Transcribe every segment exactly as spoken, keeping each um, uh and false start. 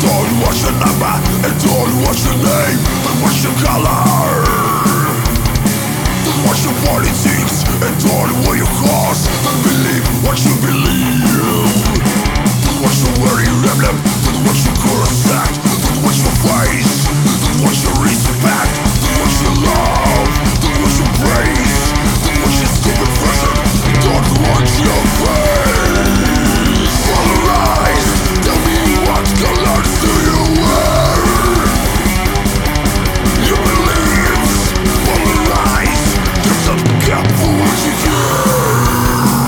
Don't watch your number and don't watch your name, but watch your color. Don't watch your politics and don't what you cause. Don't believe what you believe. Don't watch your wearing emblem. Don't watch your color set. Don't watch your face. Don't watch your respect. Don't watch your love. Don't watch your praise. Don't watch your stupid version. Don't watch your face. Polarize. Tell me what colors do you wear? Your beliefs polarize. There's some gap for what you care.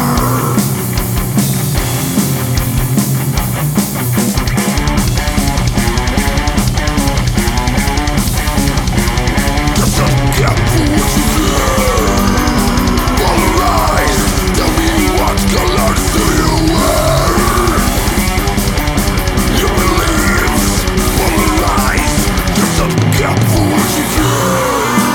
There's some gap for what you care. Polarize. Tell me what colors do you wear? Your beliefs polarize. There's some gap for what you care.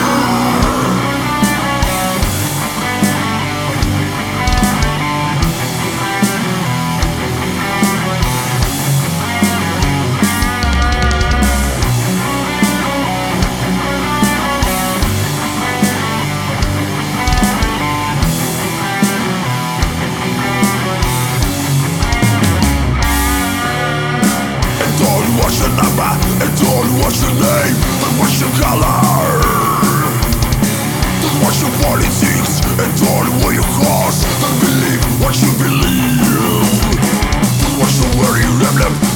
And don't watch the number, and don't watch the name, but watch the color. Don't watch your politics, and don't what you cause. Don't believe what you believe. Don't watch the wearing emblem.